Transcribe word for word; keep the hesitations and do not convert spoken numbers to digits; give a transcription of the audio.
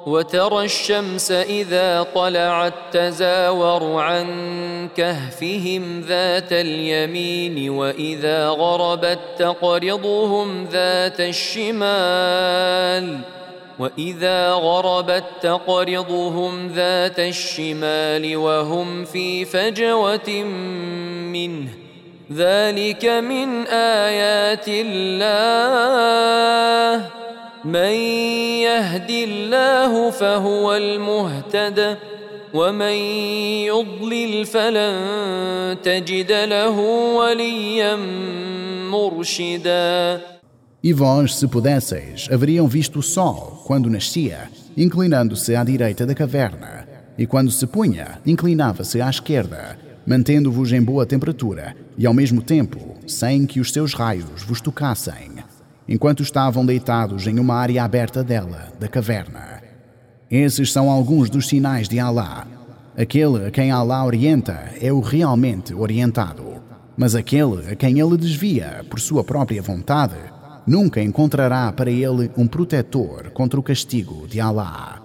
وترى الشمس إذا طلعت تزاور عن كهفهم ذات اليمين وإذا غربت تقرضهم ذات الشمال وإذا غربت تقرضهم ذات الشمال وهم في فجوة منه ذلك من آيات الله من يهد الله فهو المهتد ومن يضلل فلن تجد له وليا مرشدا. E vós, se pudesseis, haveriam visto o sol, quando nascia, inclinando-se à direita da caverna, e quando se punha, inclinava-se à esquerda, mantendo-vos em boa temperatura, e ao mesmo tempo, sem que os seus raios vos tocassem, enquanto estavam deitados em uma área aberta dela, da caverna. Esses são alguns dos sinais de Alá. Aquele a quem Alá orienta é o realmente orientado, mas aquele a quem ele desvia por sua própria vontade, nunca encontrará para ele um protetor contra o castigo de Alá.